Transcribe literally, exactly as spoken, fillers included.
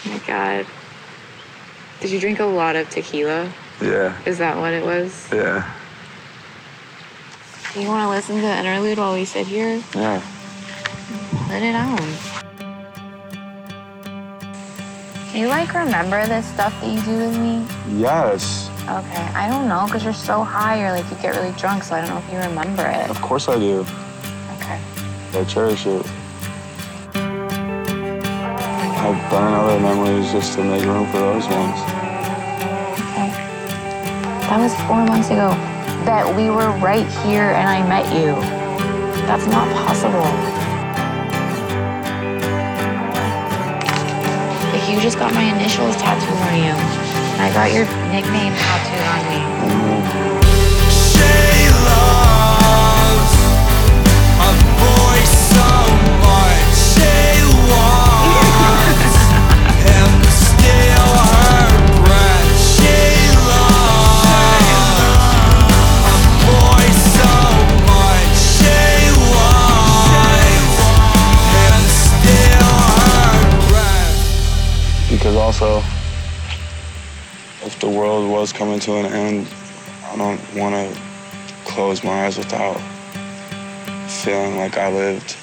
Oh my God. Did you drink a lot of tequila? Yeah. Is that what it was? Yeah. Do you want to listen to the interlude while we sit here? Yeah. Put it on. Do you, like, remember this stuff that you do with me? Yes. Okay. I don't know, because you're so high, or, like, you get really drunk, so I don't know if you remember it. Of course I do. Okay. I cherish it. I've done other memories just to make room for those ones. Okay. That was four months ago that we were right here and I met you. That's not possible. Like, you just got my initials tattooed on you. And I got your nickname tattooed on me. Mm-hmm. She loves a boy so much. She wants him to steal her breath. She loves a boy so much. She wants him to steal her breath. Because also, if the world was coming to an end, I don't want to close my eyes without feeling like I lived.